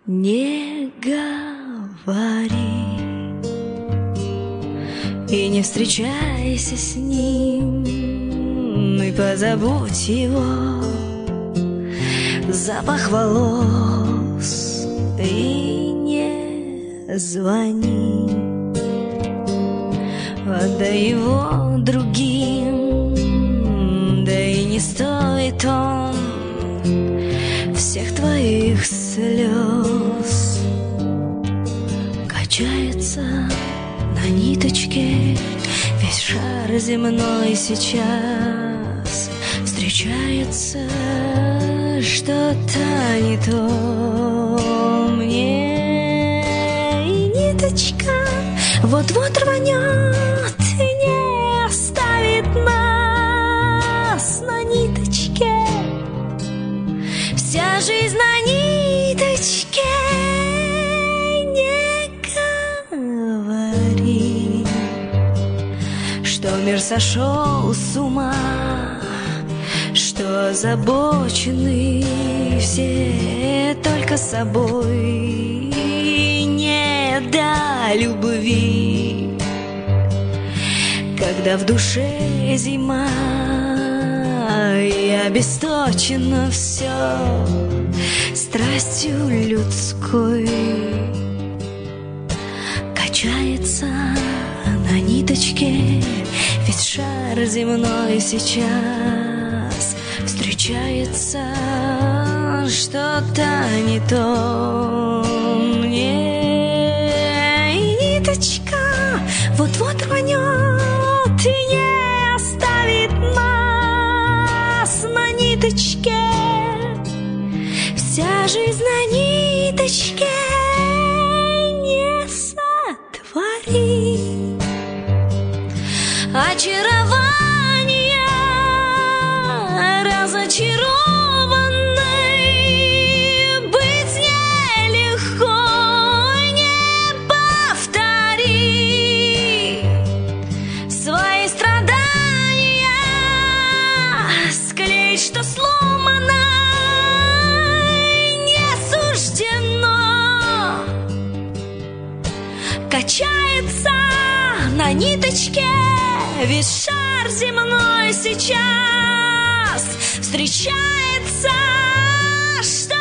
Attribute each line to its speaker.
Speaker 1: Не говори и не встречайся с ним, и позабудь его запах волос, и не звони. Отдай его другим, да и не стоит он всех твоих слез. Качается на ниточке весь шар земной сейчас. Встречается что-то не то мне, и ниточка вот-вот рванет и не оставит нас на ниточке. Вся жизнь на ниточке. Не говори, что мир сошел с ума, что озабочены все только собой. Не до любви, когда в душе зима и обесточено все страстью людской. Качается на ниточке весь шар земной сейчас. Встречается что-то не то мне, и ниточка вот-вот рванет и не оставит нас на ниточке. Вся жизнь на ниточке. Не сотвори очарование разочарованной. Быть нелегко, не повтори свои страдания, склей, что сломано, не суждено. Качается на ниточке весь шар земной сейчас. Встречается что